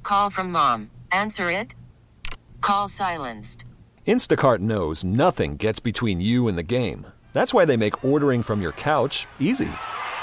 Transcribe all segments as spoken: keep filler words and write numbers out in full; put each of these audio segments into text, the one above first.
call from mom. Answer it. Call silenced. Instacart knows nothing gets between you and the game. That's why they make ordering from your couch easy.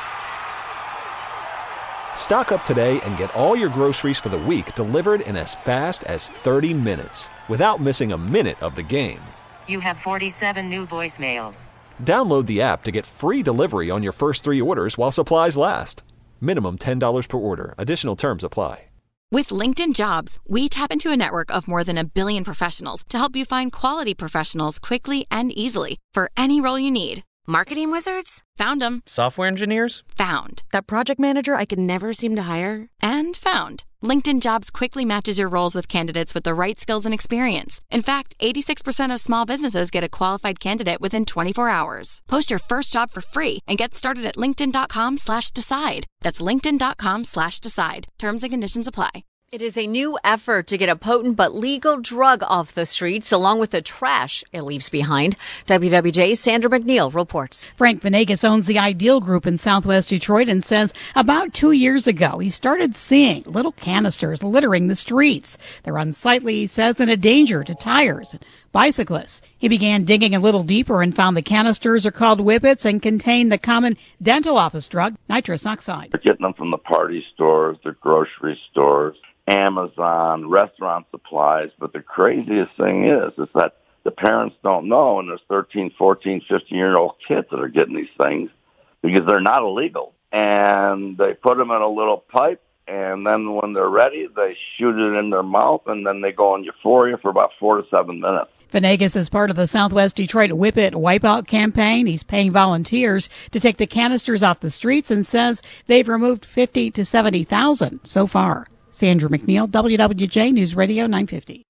Stock up today and get all your groceries for the week delivered in as fast as thirty minutes without missing a minute of the game. You have forty-seven new voicemails. Download the app to get free delivery on your first three orders while supplies last. Minimum ten dollars per order. Additional terms apply. With LinkedIn Jobs, we tap into a network of more than a billion professionals to help you find quality professionals quickly and easily for any role you need. Marketing wizards? Found them. Software engineers? Found. That project manager I could never seem to hire? And found. LinkedIn Jobs quickly matches your roles with candidates with the right skills and experience. In fact, eighty-six percent of small businesses get a qualified candidate within twenty-four hours. Post your first job for free and get started at linkedin.com slash decide. That's linkedin.com slash decide. Terms and conditions apply. It is a new effort to get a potent but legal drug off the streets, along with the trash it leaves behind. W W J's Sandra McNeil reports. Frank Venegas owns the Ideal Group in Southwest Detroit and says about two years ago he started seeing little canisters littering the streets. They're unsightly, he says, and a danger to tires and bicyclists. He began digging a little deeper and found the canisters are called whippets and contain the common dental office drug, nitrous oxide. They're getting them from the party stores, the grocery stores, Amazon, restaurant supplies. But the craziest thing is, is that the parents don't know, and there's thirteen, fourteen, fifteen-year-old kids that are getting these things because they're not illegal. And they put them in a little pipe, and then when they're ready, they shoot it in their mouth, and then they go on euphoria for about four to seven minutes. Venegas is part of the Southwest Detroit Whip It Wipeout campaign. He's paying volunteers to take the canisters off the streets and says they've removed fifty to seventy thousand so far. Sandra McNeil, W W J News Radio nine fifty.